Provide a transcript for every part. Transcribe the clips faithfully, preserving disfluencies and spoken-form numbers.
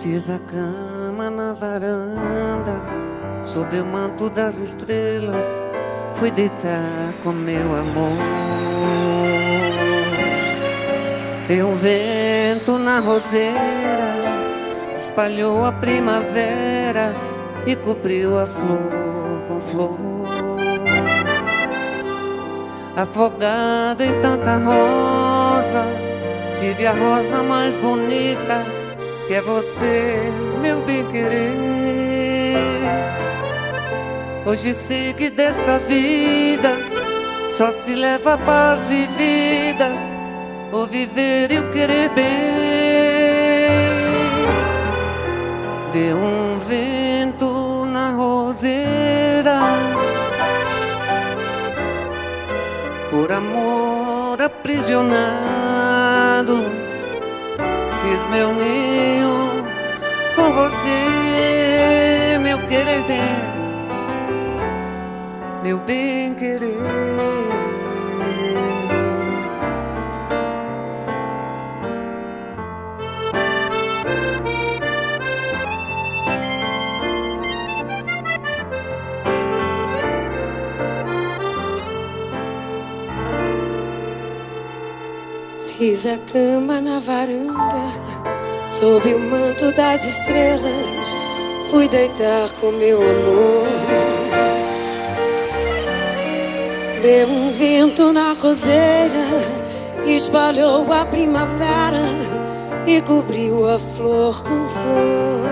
Fiz a cama na varanda, sob o manto das estrelas, fui deitar com meu amor. Deu um vento na roseira, espalhou a primavera e cobriu a flor com flor. Afogado em tanta rosa, tive a rosa mais bonita, que é você, meu bem-querer. Hoje sei que desta vida só se leva a paz vivida, o viver e o querer bem. Deu um vento na roseira, por amor aprisionado, fiz meu ninho com você, meu querer bem, meu bem querer. Fiz a cama na varanda, sob o manto das estrelas, fui deitar com meu amor. Deu um vento na roseira, espalhou a primavera e cobriu a flor com flor.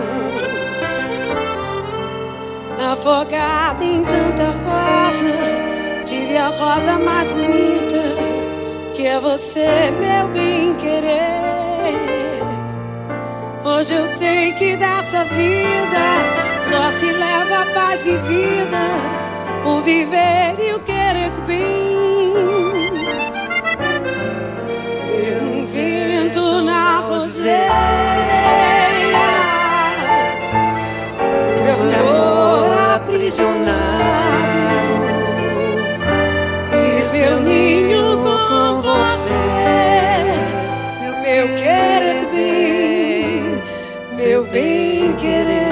Afogada em tanta rosa, tive a rosa mais bonita, que é você, meu bem-querer. Hoje eu sei que dessa vida só se leva a paz vivida, o viver e o querer bem. Deu um vento na roseira, por amor aprisionado, fiz meu ninho com você, meu querer bem, meu bem querer.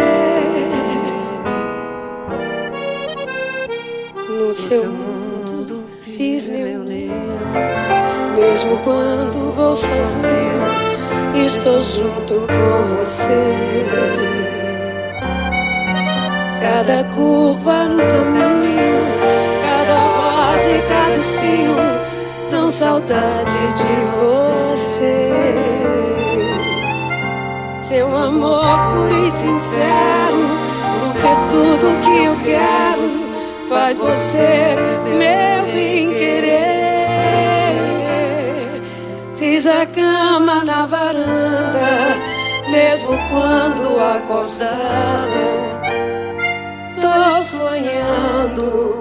No seu mundo fiz meu ninho, mesmo quando vou sozinho, estou junto com você. Cada curva no caminho, cada rosa e cada espinho, dão saudade de você. Seu amor puro e sincero, por ser tudo que eu quero, faz você meu bem-querer. Fiz a cama na varanda, mesmo quando acordado, estou sonhando